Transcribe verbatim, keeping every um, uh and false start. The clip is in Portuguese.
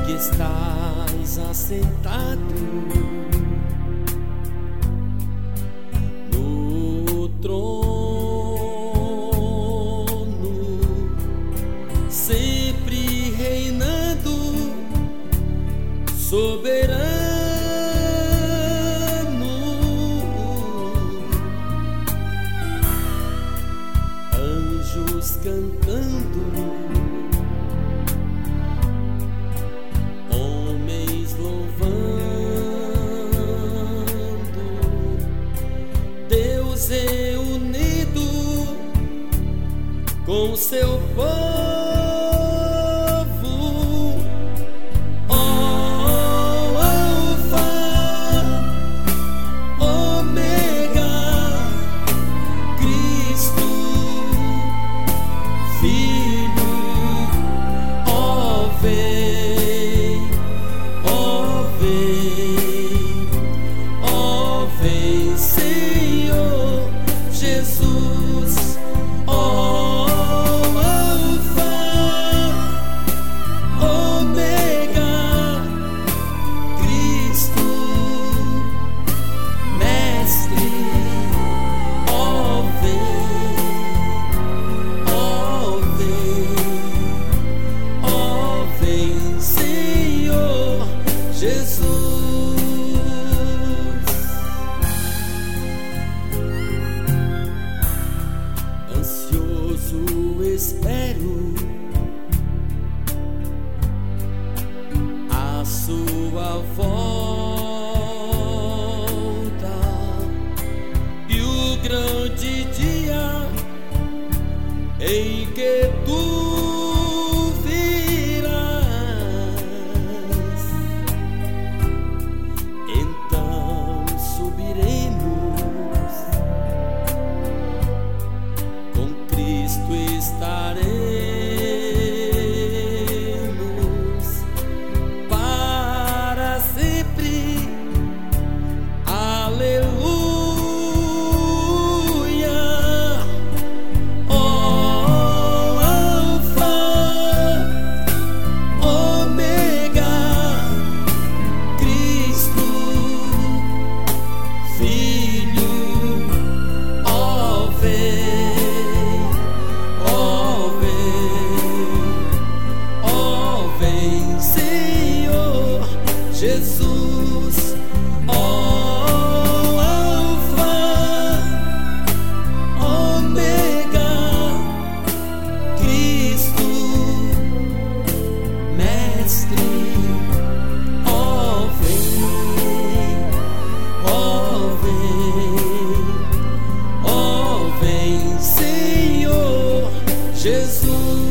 e estás assentado no trono, sempre reinando, soberano, anjos cantando, homens louvando, Deus reunido com seu povo. Espero a sua volta e o grande dia em que tu virás. Então subiremos, com Cristo estaremos para sempre. Aleluia. Oh, Alfa, Ômega, Cristo, Filho, ó Vem. Jesus, ó Alfa, Ômega, Cristo, Mestre, ó vem, ó vem, ó vem, Senhor Jesus.